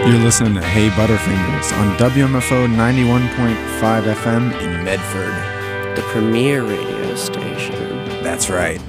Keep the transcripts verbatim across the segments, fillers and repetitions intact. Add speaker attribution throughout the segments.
Speaker 1: You're listening to Hey Butterfingers on W M F O ninety-one point five F M in Medford.
Speaker 2: The premier radio station.
Speaker 1: That's right.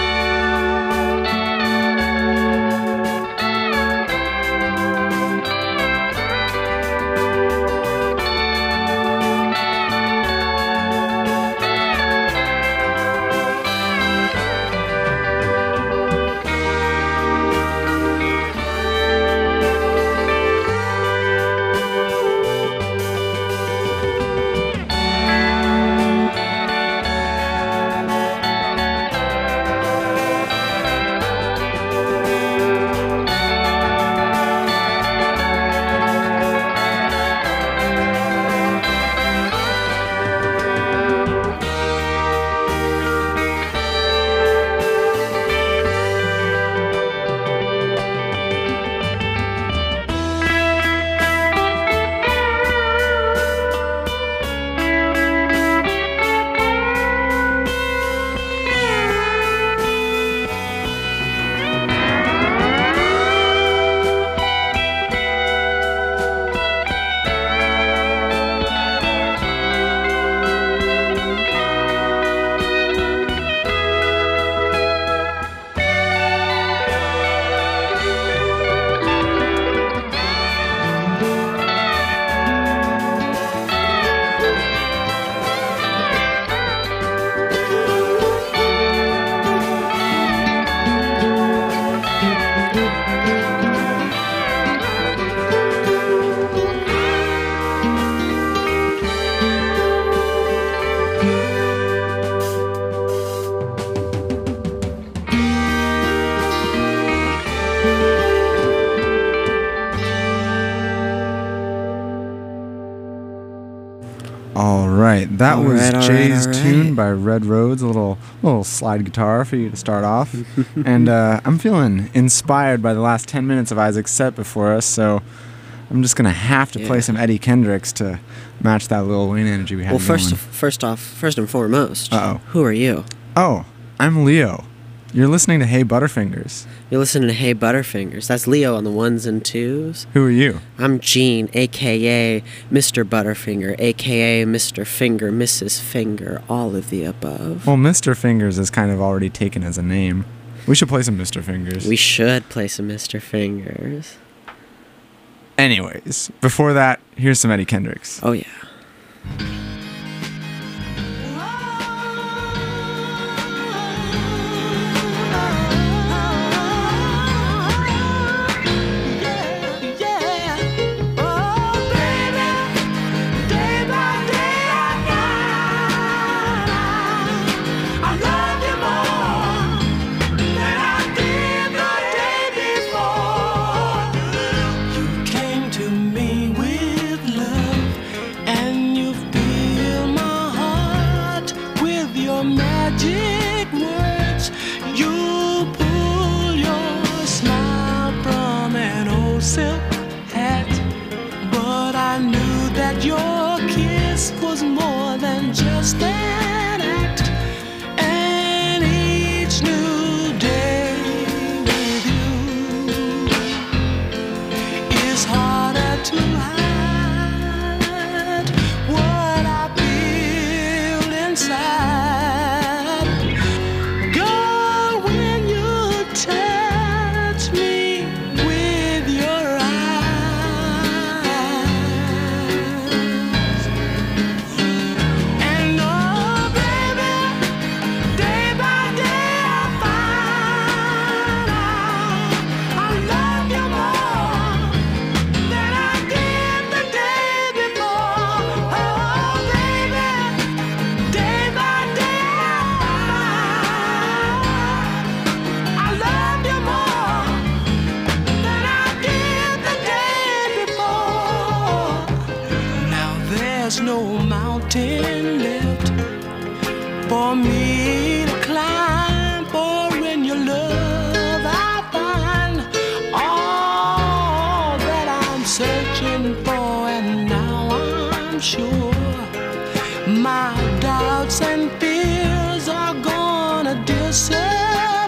Speaker 1: That
Speaker 2: all
Speaker 1: was
Speaker 2: right,
Speaker 1: Jay's
Speaker 2: right,
Speaker 1: tune
Speaker 2: right.
Speaker 1: by Red Roads, a little little slide guitar for you to start off. and uh, I'm feeling inspired by the last ten minutes of Isaac's set before us, so I'm just going to have to
Speaker 2: yeah.
Speaker 1: play some Eddie Kendricks to match that Lil Wayne energy we had
Speaker 2: Well, first,
Speaker 1: going.
Speaker 2: first off, first and foremost,
Speaker 1: Uh-oh.
Speaker 2: who are you?
Speaker 1: Oh, I'm Leo. You're listening to Hey Butterfingers.
Speaker 2: You're listening to Hey Butterfingers. That's Leo on the ones and twos.
Speaker 1: Who are you?
Speaker 2: I'm Gene, a k a. Mister Butterfinger, a k a. Mister Finger, Missus Finger, all of the above.
Speaker 1: Well, Mister Fingers is kind of already taken as a name. We should play some Mister Fingers.
Speaker 2: We should play some Mister Fingers.
Speaker 1: Anyways, before that, here's some Eddie Kendricks.
Speaker 2: Oh, yeah.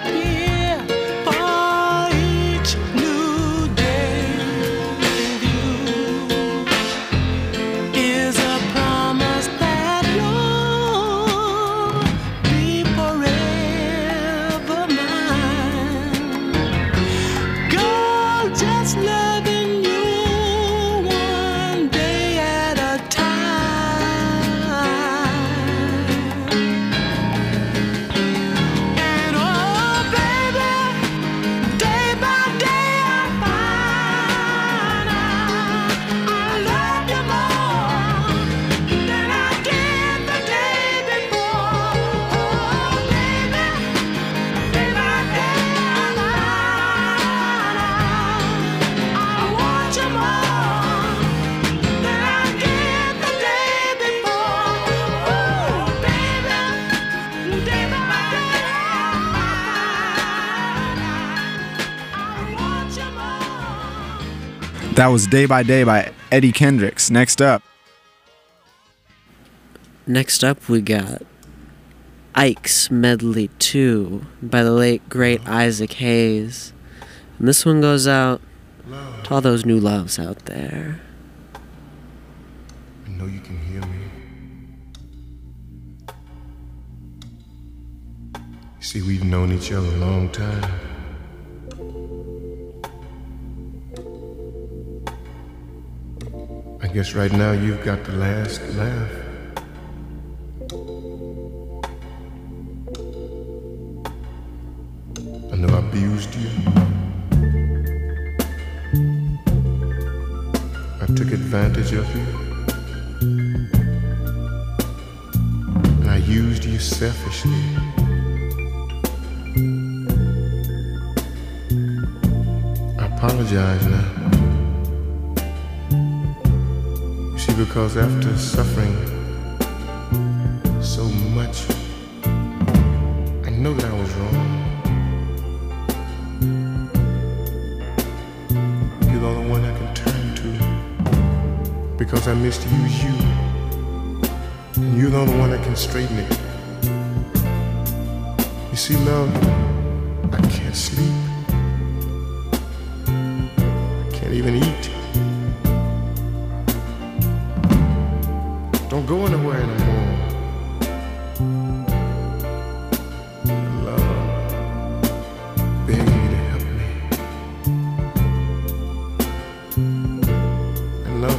Speaker 3: Disappear for each new day with you.
Speaker 1: That was Day by Day by Eddie Kendricks. Next up.
Speaker 2: Next up, we got Ike's Medley two by the late, great Isaac Hayes. And this one goes out to all those new loves out there.
Speaker 3: I know you can hear me. You see, we've known each other a long time. I guess right now you've got the last laugh. I know I abused you. I took advantage of you. And I used you selfishly. I apologize now. You see, because after suffering so much, I know that I was wrong. You're the only one I can turn to, because I misused you. And you're the only one that can straighten it. You see, love, I can't sleep. I can't even eat. Don't go anywhere anymore. Love, beg you to help me. And love,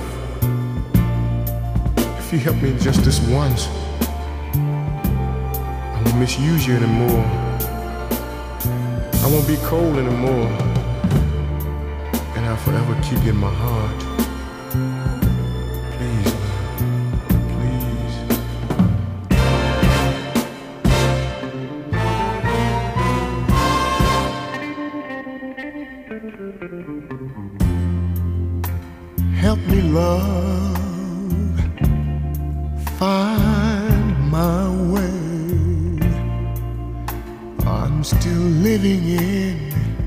Speaker 3: if you help me just this once, I won't misuse you anymore. I won't be cold anymore. And I'll forever keep you in my heart. Please, love, please. Help me, love, find my way. I'm still living in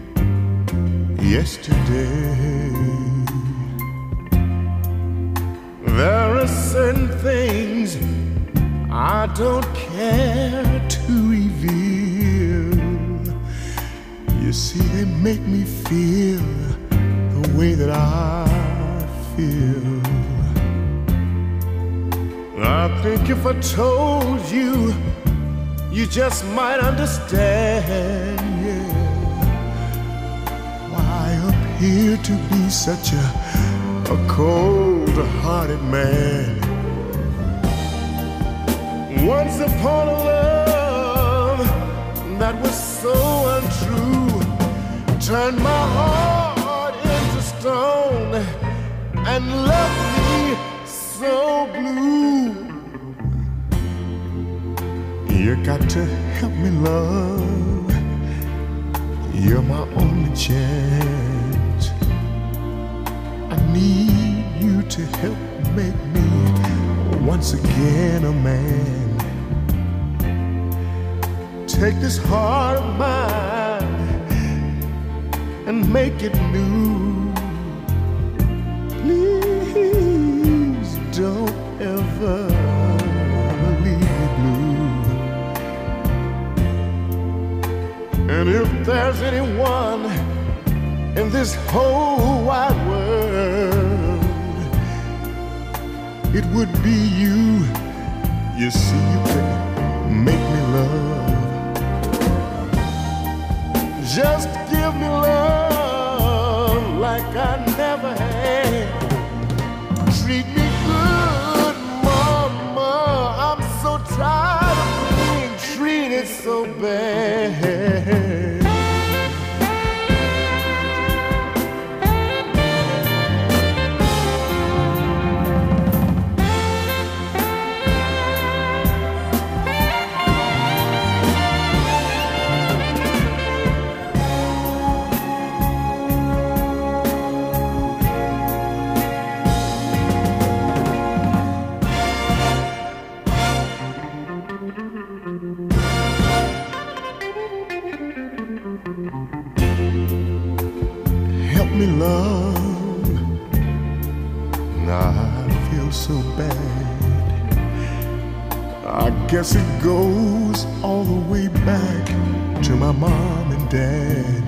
Speaker 3: yesterday. There are certain things I don't care to reveal. You see, they make me feel the way that I feel. I think if I told you, you just might understand, yeah, why I appear to be such a, a cold-hearted man. Once upon a love that was so untrue turned my heart into stone and left me so blue. You got to help me, love. You're my only chance. I need you to help make me once again a man. Take this heart of mine and make it new. Please don't ever leave me blue. And if there's anyone in this whole wide world, it would be you. You see, you can make me love. Just give me love like I never had. Treat me good, mama. I'm so tired of being treated so bad. Help me, love, I feel so bad. I guess it goes all the way back to my mom and dad.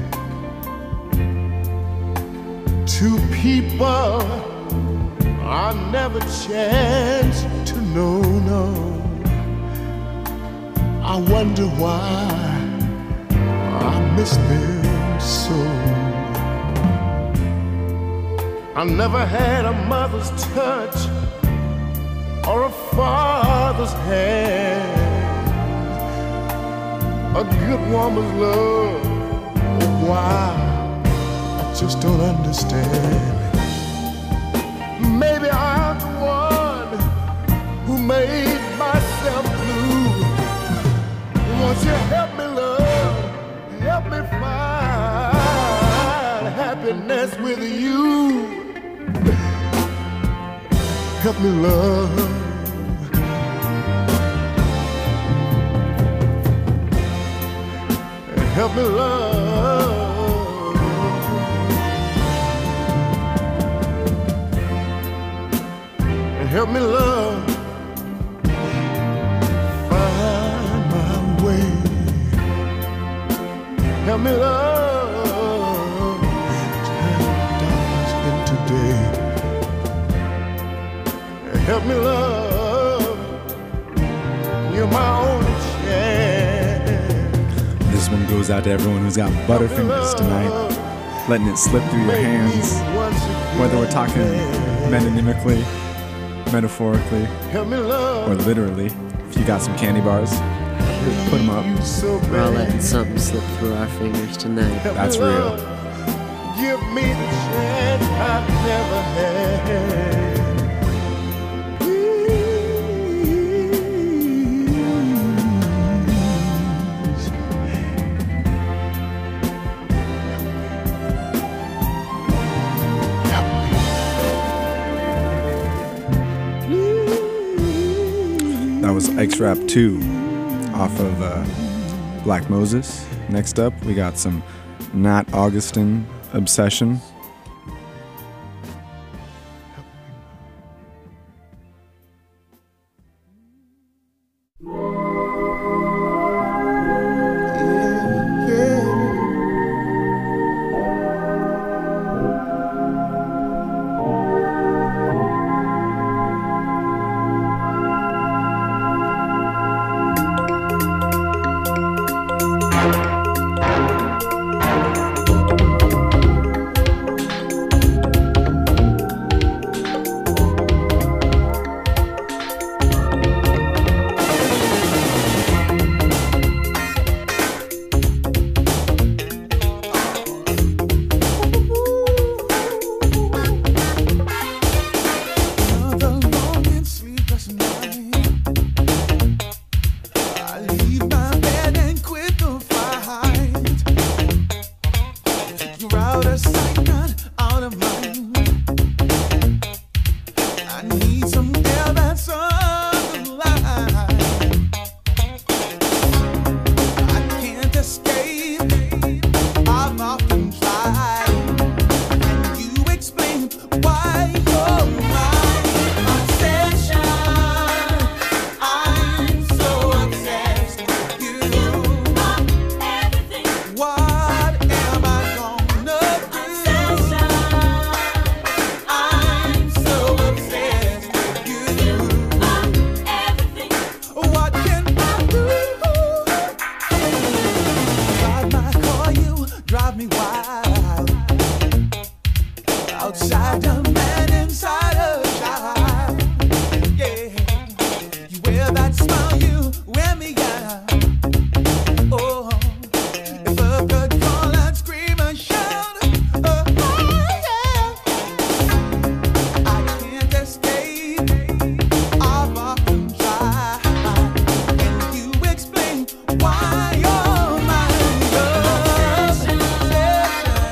Speaker 3: Two people I never chanced to know, no. I wonder why I miss them so. I never had a mother's touch or a father's hand, a good woman's love. Why? I just don't understand. Maybe I'm the one who made myself blue. Won't you help me, love? Help me find happiness with you. Help me, love. Help me, love. Help me, love. Find my way. Help me, love. Turn darkness into day. Help me, love. You're my only chance.
Speaker 1: This one goes out to everyone who's got butterfingers tonight, letting it slip through your hands. Whether we're talking metonymically, metaphorically, or literally. If you got some candy bars, put them up.
Speaker 2: We're all letting something slip through our fingers tonight.
Speaker 1: That's real.
Speaker 3: Give me the chance I've never had.
Speaker 1: That was X-Rap two off of uh, Black Moses. Next up, we got some Nat Augustin Obsession.
Speaker 4: Why you're my love.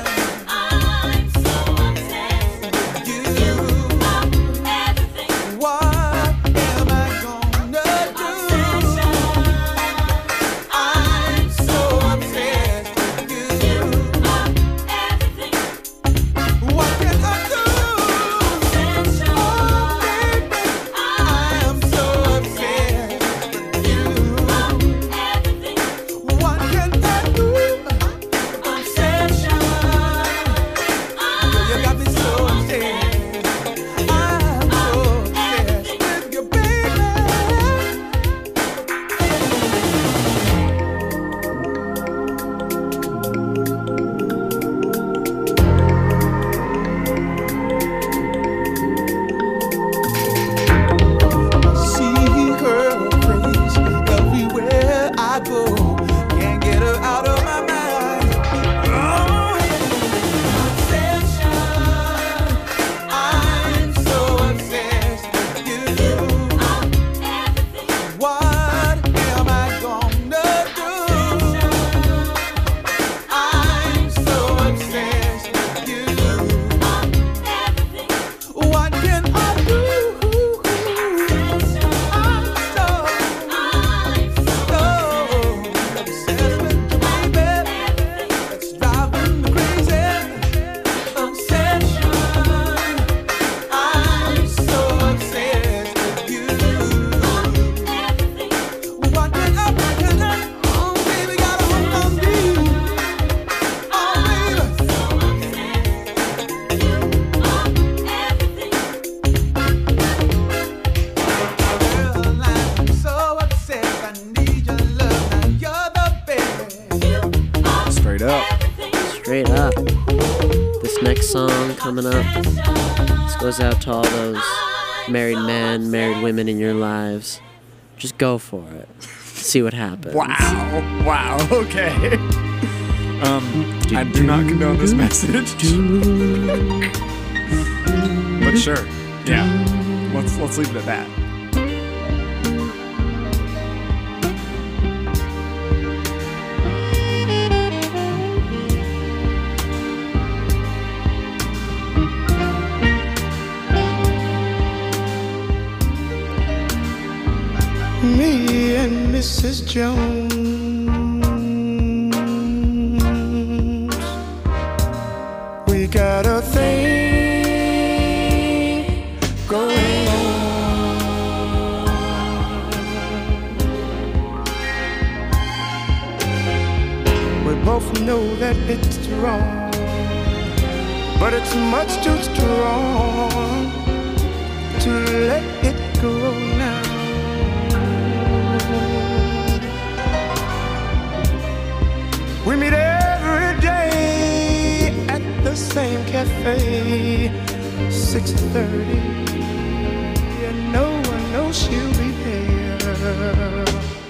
Speaker 2: lot. This next song coming up, this goes out to all those married men, married women in your lives. Just go for it. See what happens.
Speaker 1: Wow. Wow. Okay. Um, I do not condone this message. But sure. Yeah. Let's let's leave it at that.
Speaker 3: Me and Missus Jones, we got a thing going on. We both know that it's wrong, but it's much too strong to let it go now. We meet every day at the same cafe, six thirty, and no one knows she'll be there.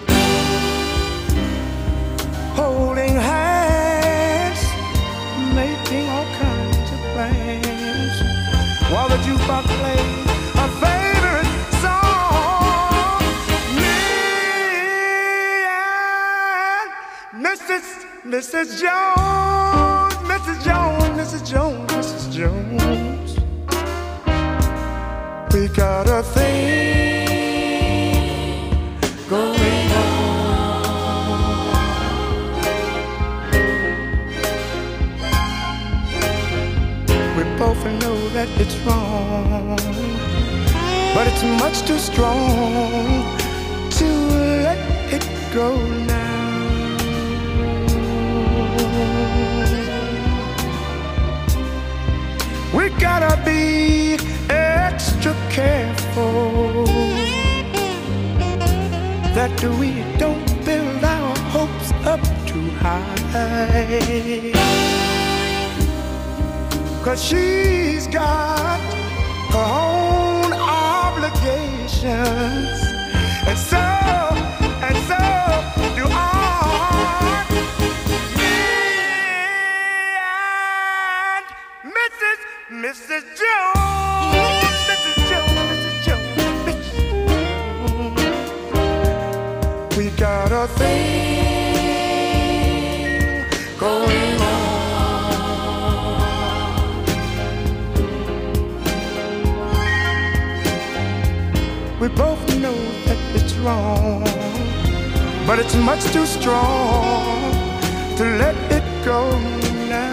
Speaker 3: Holding hands, making all kinds of plans, while the jukebox plays our favorite song. Me and Missus Missus Jones, Missus Jones, Missus Jones, Missus Jones, we got a thing going on. We both know that it's wrong, but it's much too strong to let it go now. We gotta be extra careful that we don't build our hopes up too high, 'cause she's got her own obligations, and so, and so do I. Missus Jones, Missus Jones, Missus Jones, Missus Jones, we got a thing going on. We both know that it's wrong, but it's much too strong to let it go now.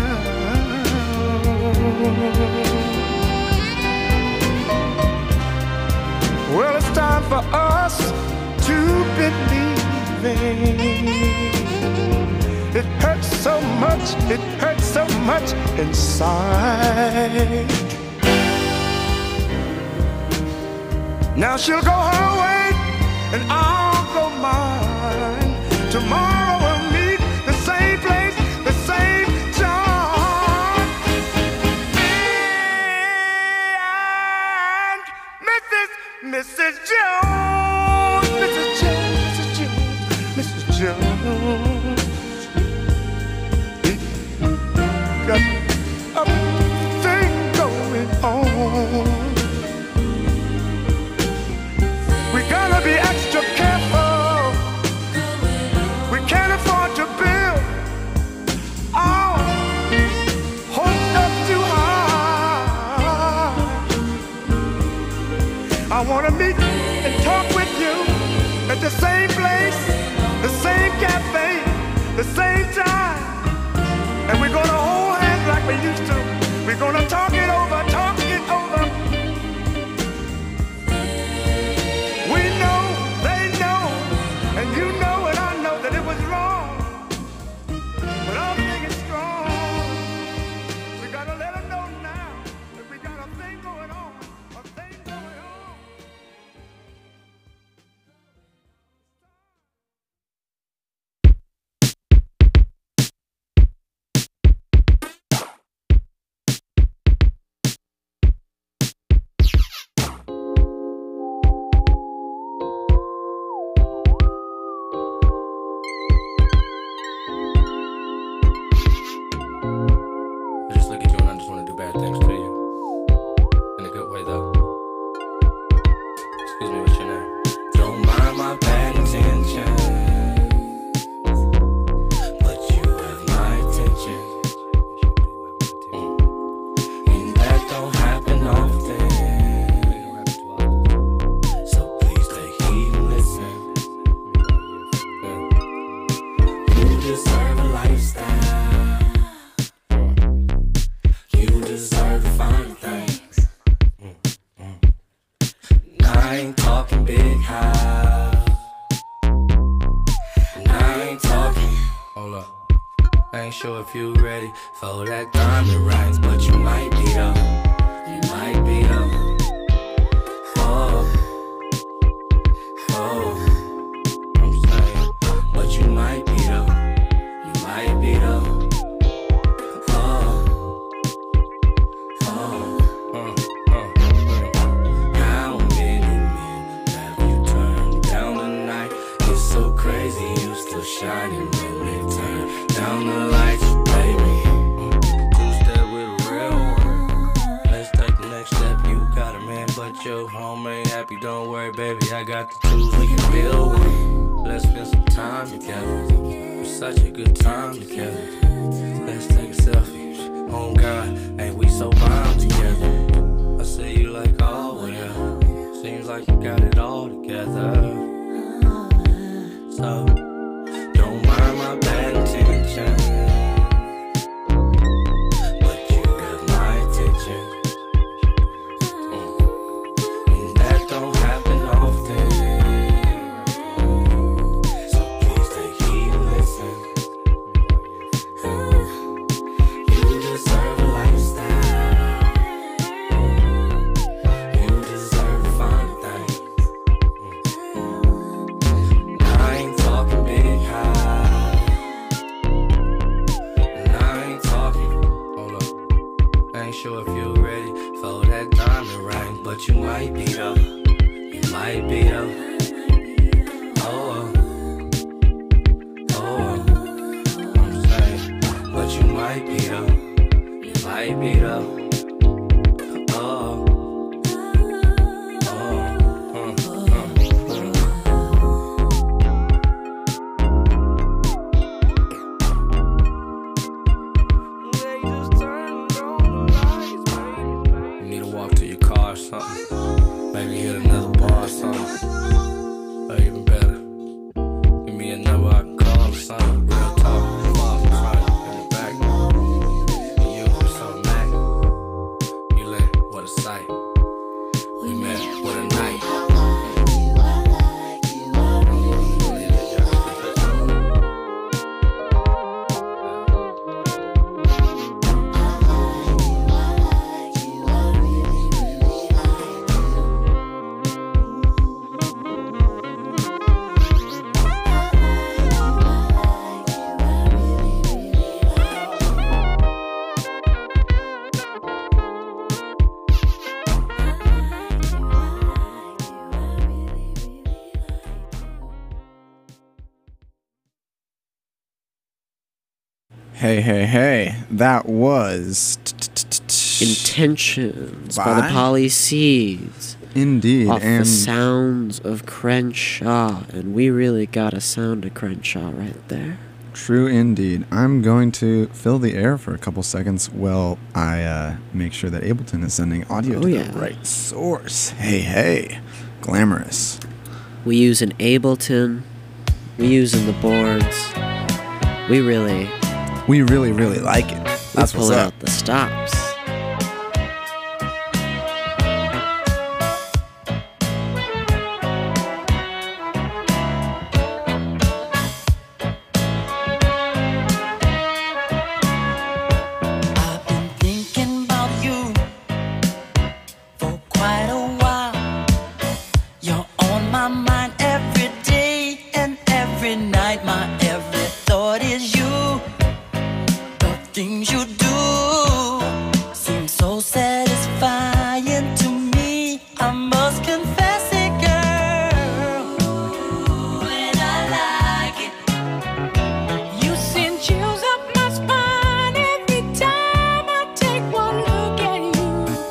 Speaker 3: Well, it's time for us to believe in. It hurts so much, it hurts so much inside. Now she'll go her way and I'll go mine. Tomorrow we'll meet the same place, the same time. Missus Jones, Missus Jones, Missus Jones, Missus Jones, we got a thing going on. We gotta be extra careful. We can't afford to build our hopes up too high. I wanna meet and talk with you at the same place, the same cafe, the same time. And we're gonna hold hands like we used to. We're gonna talk it over, talk it over. We know, they know, and you know and I know that it was wrong. But I'm thinking strong. We gotta let them know now that we got a thing going on, a thing going on.
Speaker 4: ain't sure if you ready for that diamond rings, but you might be though. You might be though. Oh, oh, I'm saying, but you might be though. You might be though. Oh, oh, uh, uh, uh. How many men have you turned down tonight? It's so crazy, you still shining when they turn down the lights, baby. Two-step with a real one. Let's take the next step. You got a man, but your home ain't happy. Don't worry, baby, I got the tools, we can build one. Let's spend some time together. It's such a good time together. Let's take a selfie. Oh God, ain't we so bound together? I see you like, oh well, seems like you got it all together. So don't mind my bad intentions, but you got my attention. Mm. And that don't happen often. So please take heed and listen. You deserve a lifestyle. You deserve fun things. I ain't talking big high. And I ain't talking, hold up, I ain't sure if you're ready for that diamond ring, but you might be though. You might be though. Oh, oh, I'm saying, but you might be though. You might be though. Oh, oh, uh, uh, uh. You need to walk to your car or something. Maybe hit another bar or something. Or even better, give me a number I can call or something. Real talk, fall in front, in the back. And you for some Mac. You lit, what a sight. We met, what a night.
Speaker 1: Hey, hey, hey. That was
Speaker 2: Intentions by,
Speaker 1: By?
Speaker 2: the Polyseeds.
Speaker 1: indeed.
Speaker 2: Off the
Speaker 1: And
Speaker 2: sounds of Crenshaw. And we really got a sound of Crenshaw right there.
Speaker 1: true indeed. I'm going to fill the air for a couple seconds while I uh, make sure that Ableton is sending audio
Speaker 2: Oh,
Speaker 1: to
Speaker 2: yeah.
Speaker 1: the right source. Hey, hey. Glamorous.
Speaker 2: We use an Ableton. We using the boards. We really
Speaker 1: We really, really like it.
Speaker 2: we
Speaker 1: That's
Speaker 2: pull
Speaker 1: what's up.
Speaker 2: out the stops.
Speaker 5: I've been thinking about you for quite a while. You're on my mind every day and every night. My every thought is you. The things you do seem so satisfying to me. I must confess it, girl. Ooh, and I like it. You send chills up my spine every time I take one look at you.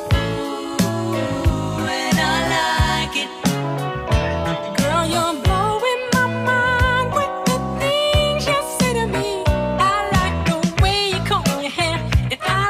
Speaker 5: Ooh, and I like it. Girl, you're blowing my mind with the things you say to me. I like the way you comb your hair. If I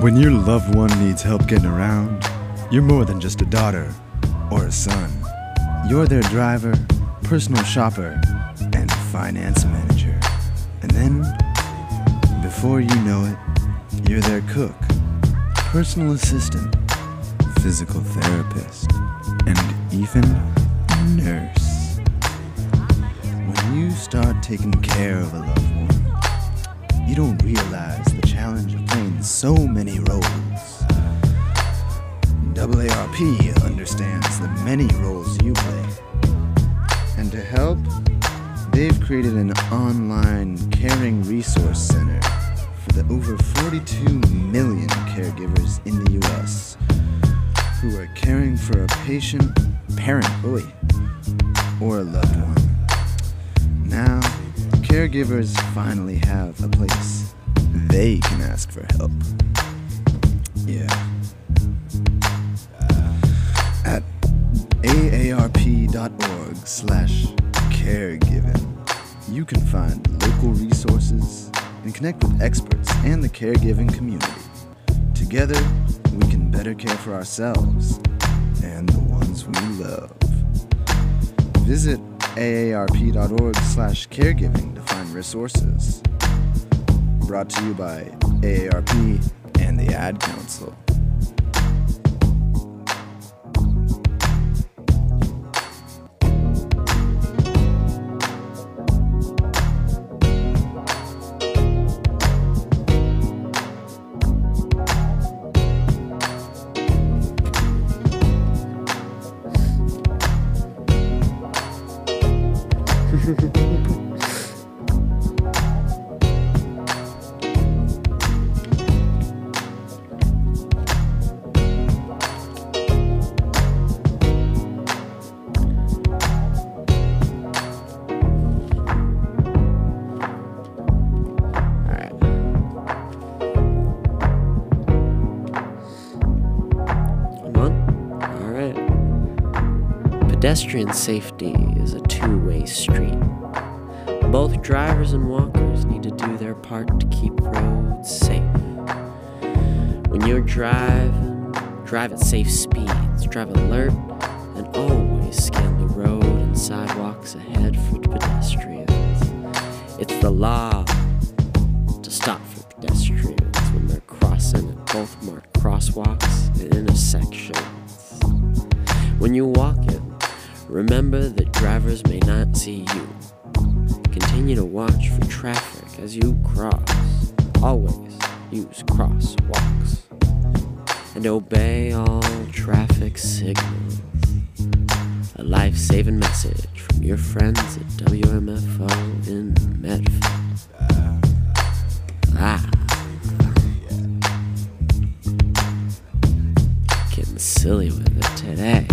Speaker 1: When your loved one needs help getting around, you're more than just a daughter or a son. You're their driver, personal shopper, and finance manager. And then, before you know it, you're their cook, personal assistant, physical therapist, and even nurse. When you start taking care of a loved one, you don't realize the challenge of playing so many roles. A A R P understands the many roles you play. And to help, they've created an online caring resource center for the over forty-two million caregivers in the U S who are caring for a patient, parent, oy, or a loved one. Now, caregivers finally have a place they can ask for help. Yeah. At aarp.org slash caregiving, you can find local resources and connect with experts and the caregiving community. Together, we can better care for ourselves and the ones we love. Visit aarp.org slash caregiving to find resources. Brought to you by A A R P and the Ad Council.
Speaker 2: Pedestrian safety is a two-way street. Both drivers and walkers need to do their part to keep roads safe. When you're driving, drive at safe speeds, drive alert, and always scan the road and sidewalks ahead for pedestrians. It's the law to stop for pedestrians when they're crossing at both marked crosswalks and intersections. When you walk it, remember that drivers may not see you. Continue to watch for traffic as you cross. Always use crosswalks. And obey all traffic signals. A life-saving message from your friends at W M F O in Medford. Ah. Getting silly with it today.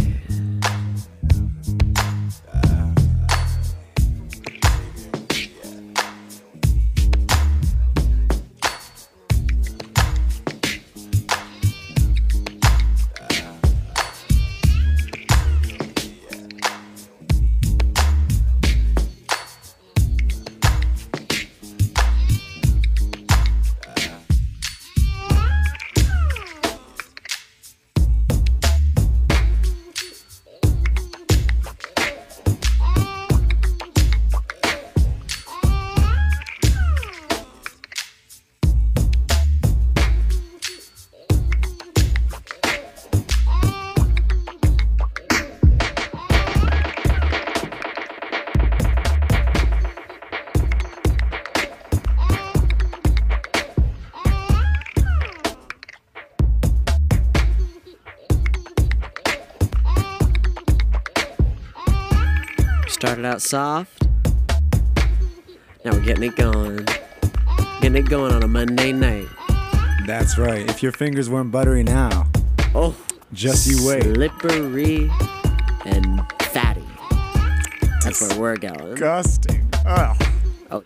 Speaker 2: Started out soft, now we're getting it going. Getting it going on a Monday night.
Speaker 1: That's right. If your fingers weren't buttery now,
Speaker 2: Oh,
Speaker 1: just you wait.
Speaker 2: slippery and fatty. That's where we're going.
Speaker 1: Disgusting. Ugh.
Speaker 2: Oh.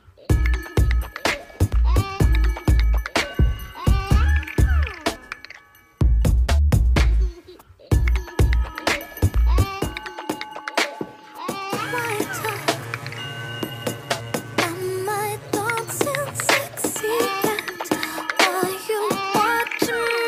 Speaker 6: My dog still sexy yet? Are you watching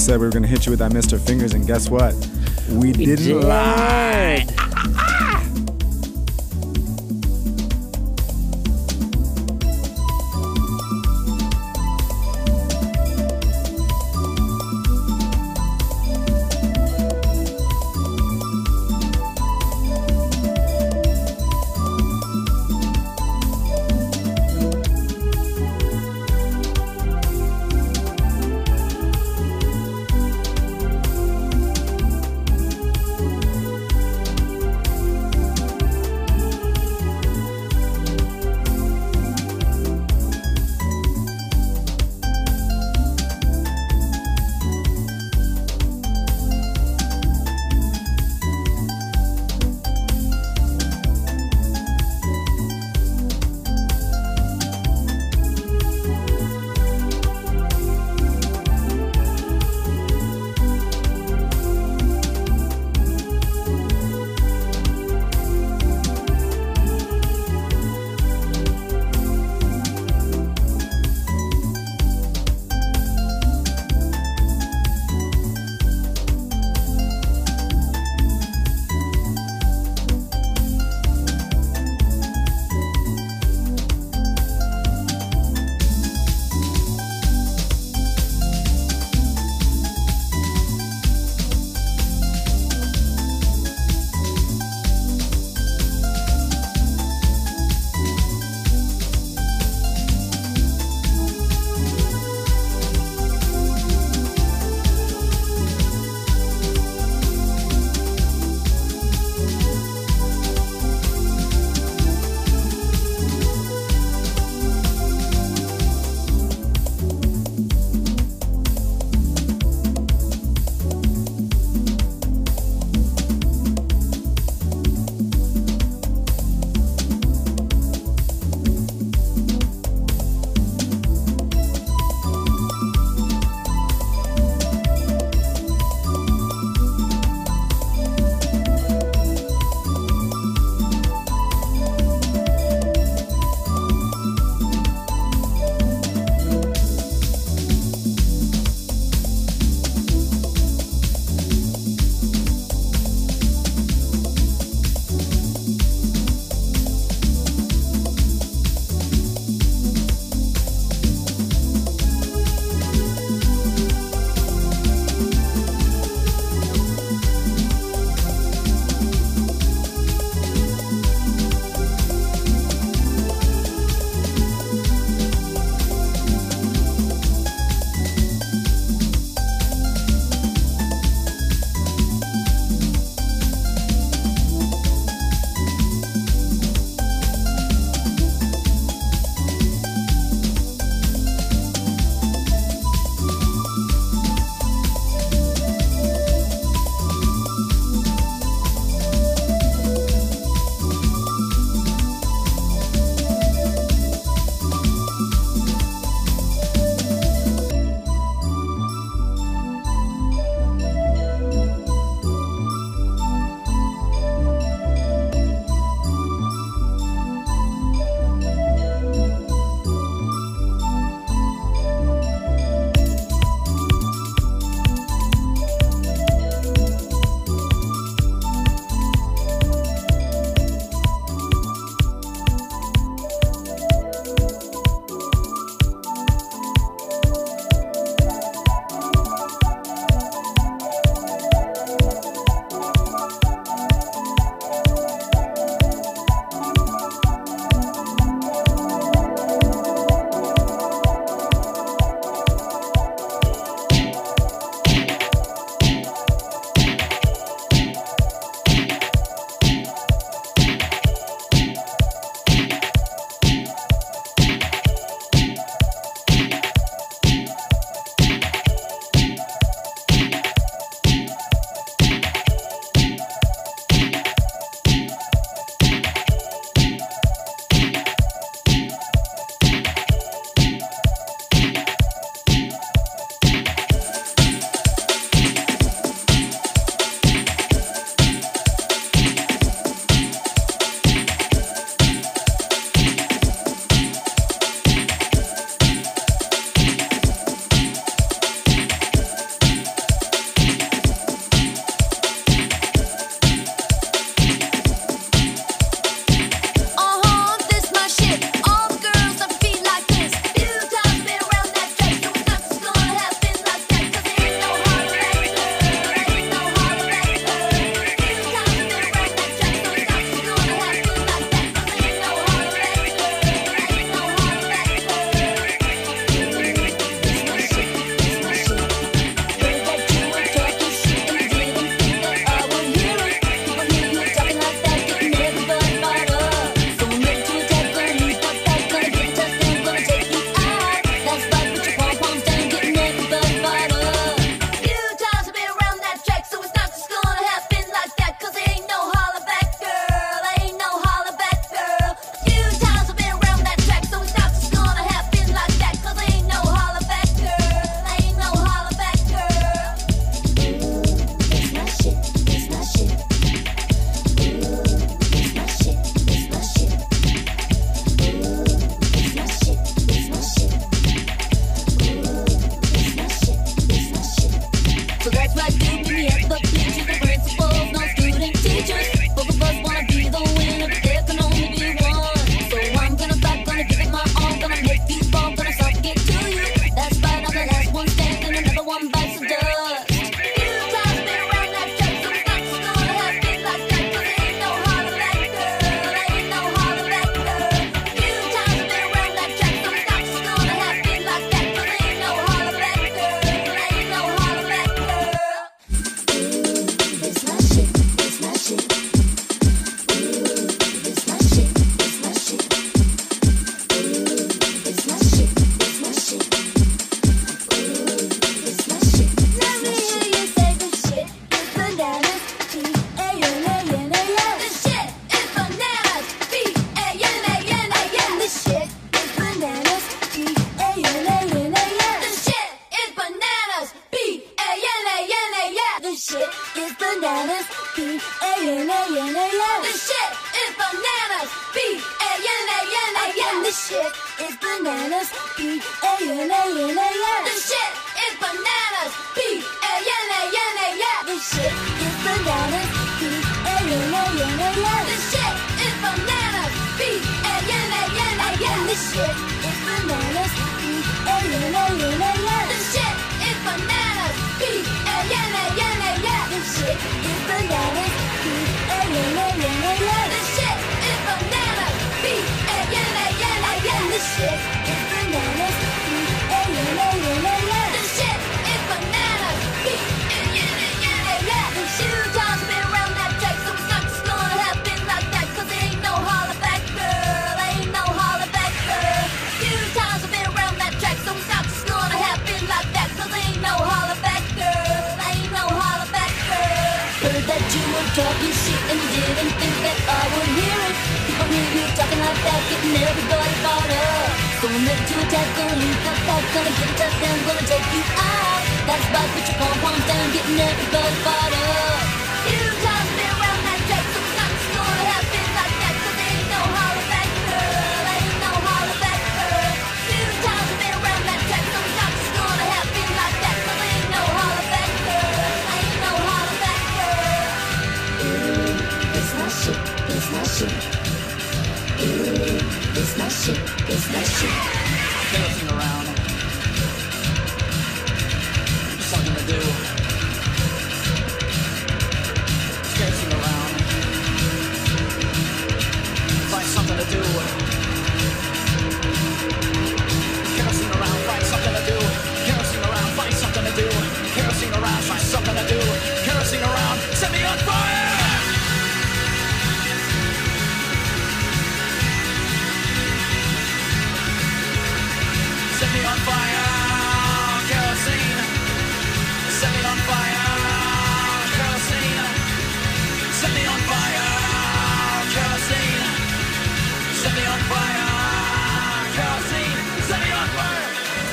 Speaker 1: said we were gonna hit you with that Mister Fingers, and guess what? We,
Speaker 2: We
Speaker 1: didn't
Speaker 2: did.
Speaker 1: lie.
Speaker 6: This shit is bananas. B A N A N A S. This shit is bananas. B A N A N A S. This shit is bananas. B A N A N A S. This shit is bananas. B A N A N A S. This shit is bananas. B A N A N A S. This shit is bananas. B A N A N A S. This shit is bananas. B A N A N A S. This shit is bananas. B A N A N A S. This shit is bananas. B A N A N A S. This shit is bananas. B A N A N A S. This shit is bananas. B A N A N A S. This shoe times been around that track, so it's not just gonna happen like that. 'Cause there ain't no holler back girl. Ain't no holler back girl. Few times I've been around that track, so it's not just gonna happen like that. 'Cause there ain't no holler back girl. Ain't no holler back girl. Heard that you were talking shit and didn't think that I would hear it. People hear you talking like that, getting everybody fired up. So I'm ready to attack, gonna leave the pack, gonna get a touchdown, gonna take you out. That's about put your pom-poms down, getting everybody fired up. Few times I've been around that track, so it's not just gonna happen like that. 'Cause there ain't no holler back girl. Ain't no holler back girl. Few times I've been around that track, so it's not just gonna happen like that. 'Cause there ain't no holler back girl. Ain't no holler back girl. Ooh, it's my shit, it's my shit. Ooh, it's my shit, it's my shit.
Speaker 7: Dancing around. Something to do. Dancing around. Find something to do. Kerosene around, find something to do. Kerosene around, find something to do. Kerosene around, find something to do. Kerosene around, set me on fire! Set me on fire, kerosene. Set me on fire, kerosene. Set me on fire, kerosene. Set me on fire, kerosene. Set me on fire.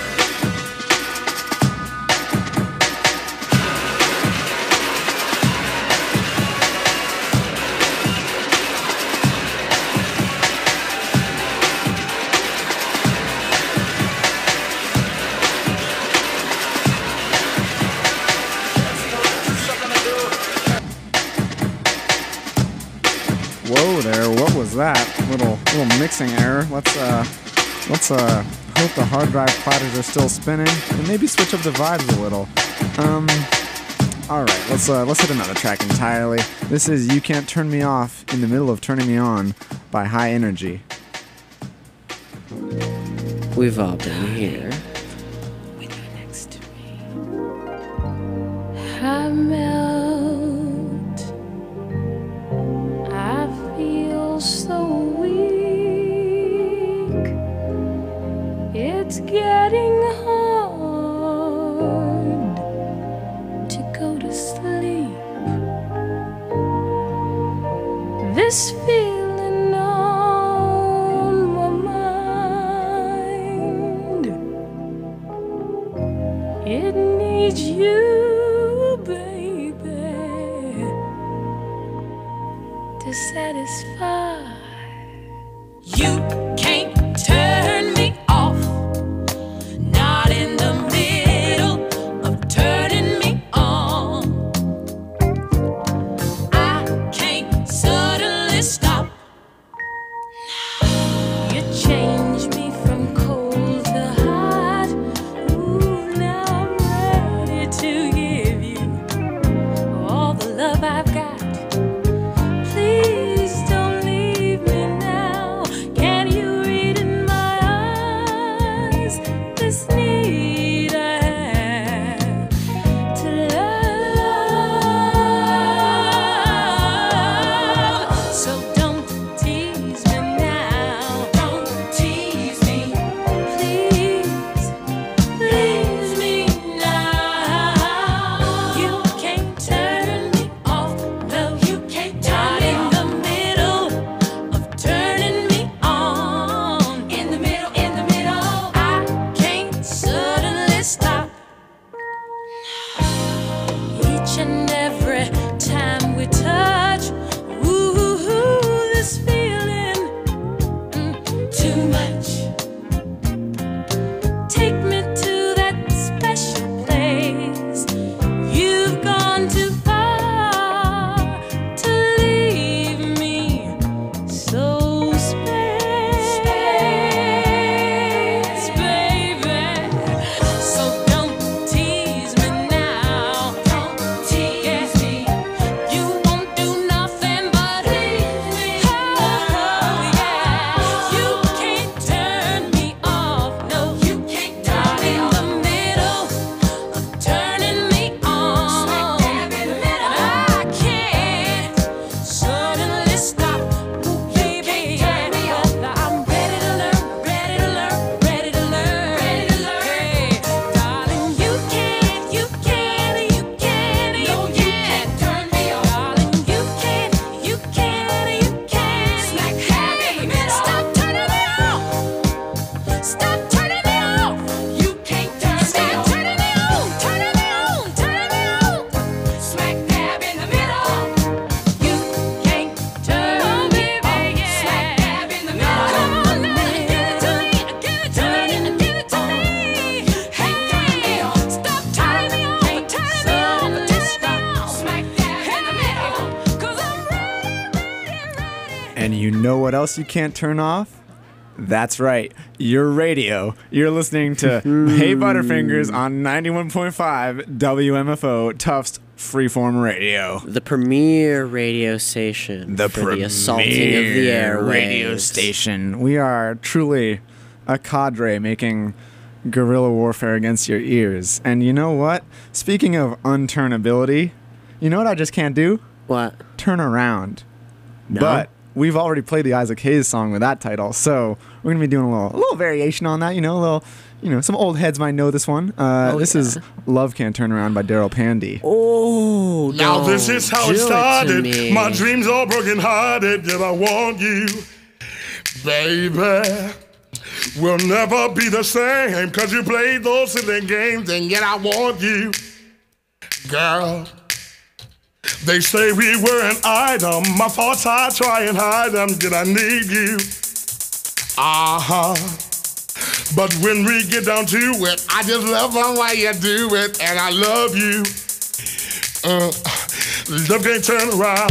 Speaker 1: Whoa there, what was that? Little little mixing error. Let's uh let's uh hope the hard drive platters are still spinning and maybe switch up the vibes a little. Um Alright, let's uh let's hit another track entirely. This is You Can't Turn Me Off in the Middle of Turning Me On by High Energy.
Speaker 2: We've all been here. With you next to me.
Speaker 8: I melt. I feel so weak. It's getting hard to go to sleep. This feeling on my mind, it needs you, baby, to satisfy.
Speaker 5: You can't turn me off, not in the middle of turning me on. I can't suddenly stop.
Speaker 8: You change me from cold to hot. Ooh, now I'm ready to give you all the love I've got. Please don't leave me now. Can you
Speaker 1: And you know what else you can't turn off? That's right, your radio. You're listening to Hey Butterfingers on ninety-one point five W M F O Tufts Freeform Radio.
Speaker 2: The premier radio station
Speaker 1: The
Speaker 2: for the assaulting of the airwaves.
Speaker 1: radio station. We are truly a cadre making guerrilla warfare against your ears. And you know what? Speaking of unturnability, you know what I just can't do?
Speaker 2: What?
Speaker 1: Turn around.
Speaker 2: No?
Speaker 1: But we've already played the Isaac Hayes song with that title, so we're gonna be doing a little, a little variation on that. You know, a little, you know, some old heads might know this one. Uh,
Speaker 2: Oh,
Speaker 1: this
Speaker 2: yeah.
Speaker 1: is "Love Can't Turn Around" by Daryl Pandy.
Speaker 2: Oh,
Speaker 9: Now
Speaker 2: don't
Speaker 9: this is how
Speaker 2: do
Speaker 9: it
Speaker 2: to
Speaker 9: started.
Speaker 2: me.
Speaker 9: My dreams are broken hearted, yet I want you, baby. We'll never be the same, cause you played those silly games, and yet I want you, girl. They say we were an item, my thoughts I try and hide them, yet I need you. Uh-huh. But when we get down to it, I just love the way you do it, and I love you. Uh, love can't turn around.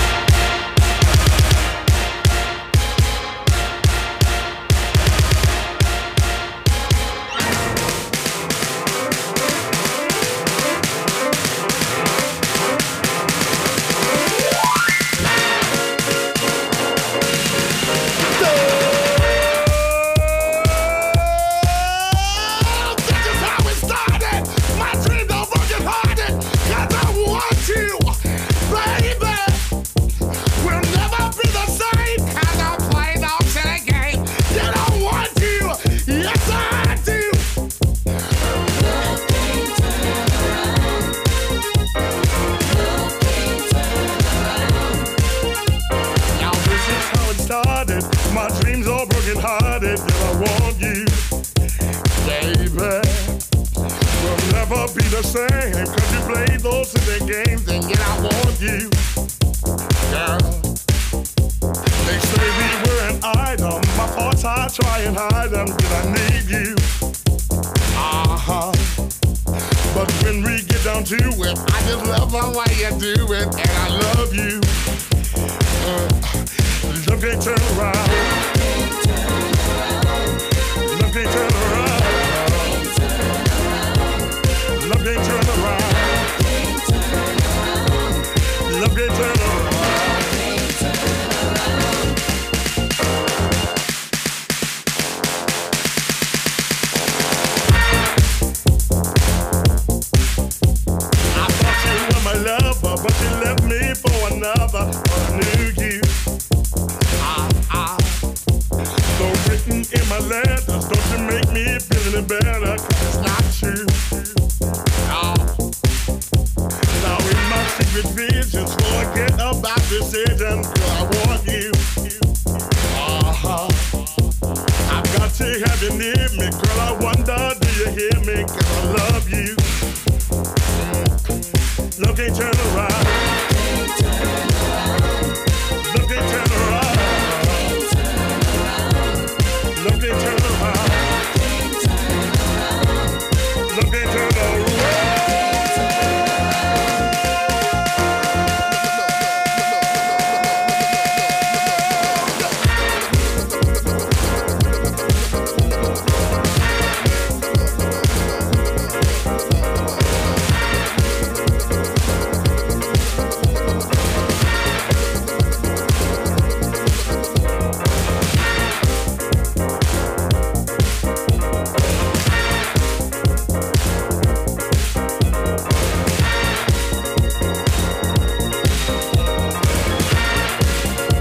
Speaker 9: This is how it started. My dreams are broken hearted, cause I want you, baby. We'll never be the same, cause I play no silly game. Yet I want you, yes I do. Now this is how it started. My dreams are broken hearted, yet I want you, baby. We'll never be the same, cause you played those silly games, and yet I want you, girl. They say we were an item, my thoughts I try and hide them, yet I need you. Uh-huh. But when we get down to it, I just love the way you do it, and I love you. Uh, love can't turn around. Love can't turn around. Love can't turn around. Love can't turn around. I thought you were my lover, but you left me for another. But I knew you. Ah, ah. So written in my letters, don't you make me feel any better, cause it's not true. No. Now in my secret visions, forget about decisions, cause I want you. Uh-huh. I've got to have you near me, girl, I wonder, do you hear me, cause I love you. Love can't turn around.